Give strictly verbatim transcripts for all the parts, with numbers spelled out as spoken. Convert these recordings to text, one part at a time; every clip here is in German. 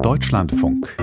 Deutschlandfunk.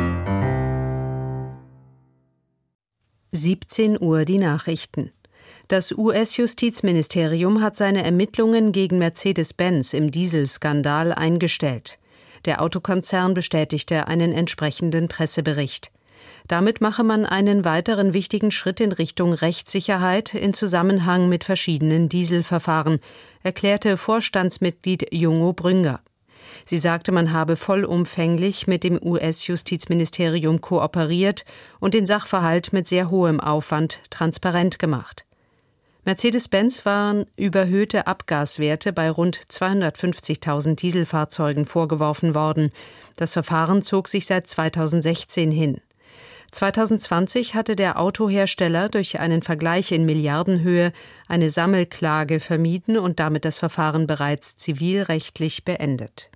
siebzehn Uhr die Nachrichten. Das U S-Justizministerium hat seine Ermittlungen gegen Mercedes-Benz im Dieselskandal eingestellt. Der Autokonzern bestätigte einen entsprechenden Pressebericht. Damit mache man einen weiteren wichtigen Schritt in Richtung Rechtssicherheit in Zusammenhang mit verschiedenen Dieselverfahren, erklärte Vorstandsmitglied Jungo Brünger. Sie sagte, man habe vollumfänglich mit dem U S-Justizministerium kooperiert und den Sachverhalt mit sehr hohem Aufwand transparent gemacht. Mercedes-Benz waren überhöhte Abgaswerte bei rund zweihundertfünfzigtausend Dieselfahrzeugen vorgeworfen worden. Das Verfahren zog sich seit zweitausendsechzehn hin. zweitausendzwanzig hatte der Autohersteller durch einen Vergleich in Milliardenhöhe eine Sammelklage vermieden und damit das Verfahren bereits zivilrechtlich beendet.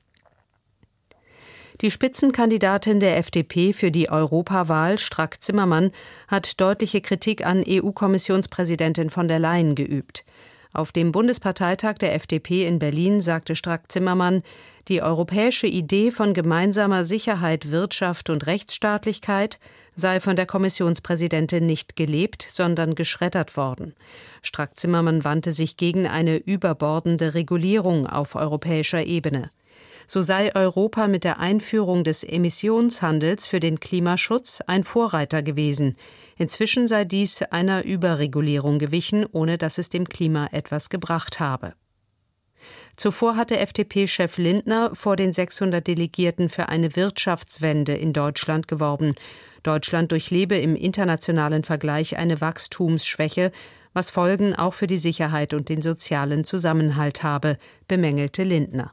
Die Spitzenkandidatin der F D P für die Europawahl, Strack-Zimmermann, hat deutliche Kritik an E U-Kommissionspräsidentin von der Leyen geübt. Auf dem Bundesparteitag der F D P in Berlin sagte Strack-Zimmermann, die europäische Idee von gemeinsamer Sicherheit, Wirtschaft und Rechtsstaatlichkeit sei von der Kommissionspräsidentin nicht gelebt, sondern geschreddert worden. Strack-Zimmermann wandte sich gegen eine überbordende Regulierung auf europäischer Ebene. So sei Europa mit der Einführung des Emissionshandels für den Klimaschutz ein Vorreiter gewesen. Inzwischen sei dies einer Überregulierung gewichen, ohne dass es dem Klima etwas gebracht habe. Zuvor hatte F D P-Chef Lindner vor den sechshundert Delegierten für eine Wirtschaftswende in Deutschland geworben. Deutschland durchlebe im internationalen Vergleich eine Wachstumsschwäche, was Folgen auch für die Sicherheit und den sozialen Zusammenhalt habe, bemängelte Lindner.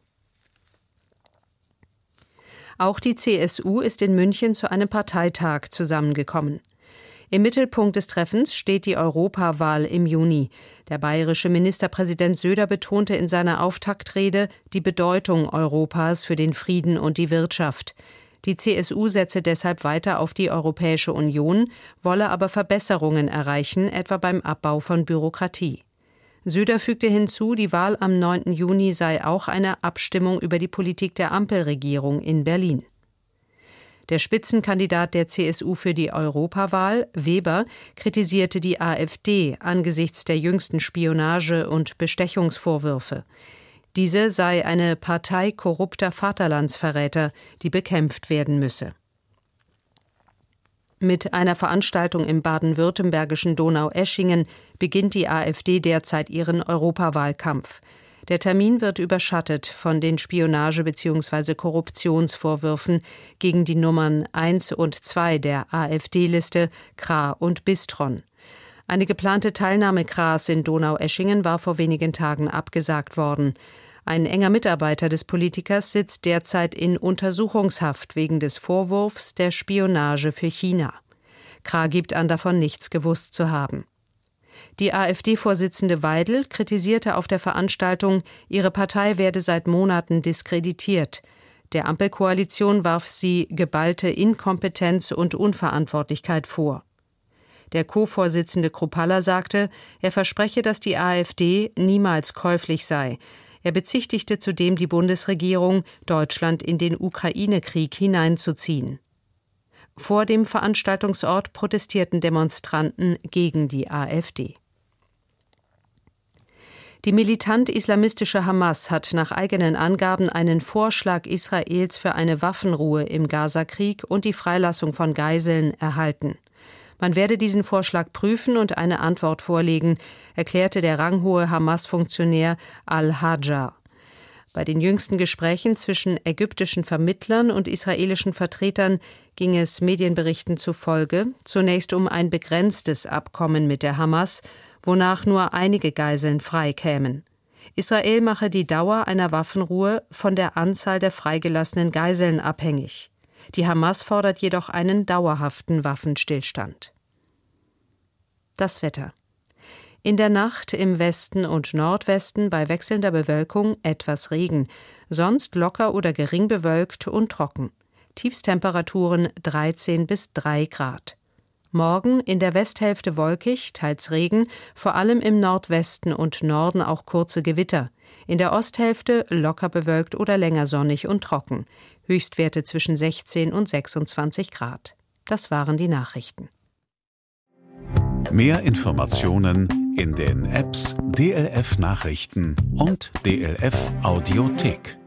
Auch die C S U ist in München zu einem Parteitag zusammengekommen. Im Mittelpunkt des Treffens steht die Europawahl im Juni. Der bayerische Ministerpräsident Söder betonte in seiner Auftaktrede die Bedeutung Europas für den Frieden und die Wirtschaft. Die C S U setze deshalb weiter auf die Europäische Union, wolle aber Verbesserungen erreichen, etwa beim Abbau von Bürokratie. Söder fügte hinzu, die Wahl am neunten Juni sei auch eine Abstimmung über die Politik der Ampelregierung in Berlin. Der Spitzenkandidat der C S U für die Europawahl, Weber, kritisierte die AfD angesichts der jüngsten Spionage- und Bestechungsvorwürfe. Diese sei eine Partei korrupter Vaterlandsverräter, die bekämpft werden müsse. Mit einer Veranstaltung im baden-württembergischen Donaueschingen beginnt die AfD derzeit ihren Europawahlkampf. Der Termin wird überschattet von den Spionage- bzw. Korruptionsvorwürfen gegen die Nummern eins und zwei der AfD-Liste, Krah und Bistron. Eine geplante Teilnahme Krahs in Donaueschingen war vor wenigen Tagen abgesagt worden. Ein enger Mitarbeiter des Politikers sitzt derzeit in Untersuchungshaft wegen des Vorwurfs der Spionage für China. Krah gibt an, davon nichts gewusst zu haben. Die AfD-Vorsitzende Weidel kritisierte auf der Veranstaltung, ihre Partei werde seit Monaten diskreditiert. Der Ampelkoalition warf sie geballte Inkompetenz und Unverantwortlichkeit vor. Der Co-Vorsitzende Kruppalla sagte, er verspreche, dass die AfD niemals käuflich sei. Er bezichtigte zudem die Bundesregierung, Deutschland in den Ukraine-Krieg hineinzuziehen. Vor dem Veranstaltungsort protestierten Demonstranten gegen die AfD. Die militant-islamistische Hamas hat nach eigenen Angaben einen Vorschlag Israels für eine Waffenruhe im Gazakrieg und die Freilassung von Geiseln erhalten. Man werde diesen Vorschlag prüfen und eine Antwort vorlegen, erklärte der ranghohe Hamas-Funktionär Al-Hajjar. Bei den jüngsten Gesprächen zwischen ägyptischen Vermittlern und israelischen Vertretern ging es Medienberichten zufolge zunächst um ein begrenztes Abkommen mit der Hamas, wonach nur einige Geiseln freikämen. Israel mache die Dauer einer Waffenruhe von der Anzahl der freigelassenen Geiseln abhängig. Die Hamas fordert jedoch einen dauerhaften Waffenstillstand. Das Wetter. In der Nacht im Westen und Nordwesten bei wechselnder Bewölkung etwas Regen, sonst locker oder gering bewölkt und trocken. Tiefstemperaturen dreizehn bis drei Grad. Morgen in der Westhälfte wolkig, teils Regen, vor allem im Nordwesten und Norden auch kurze Gewitter. In der Osthälfte locker bewölkt oder länger sonnig und trocken. Höchstwerte zwischen sechzehn und sechsundzwanzig Grad. Das waren die Nachrichten. Mehr Informationen in den Apps D L F Nachrichten und D L F Audiothek.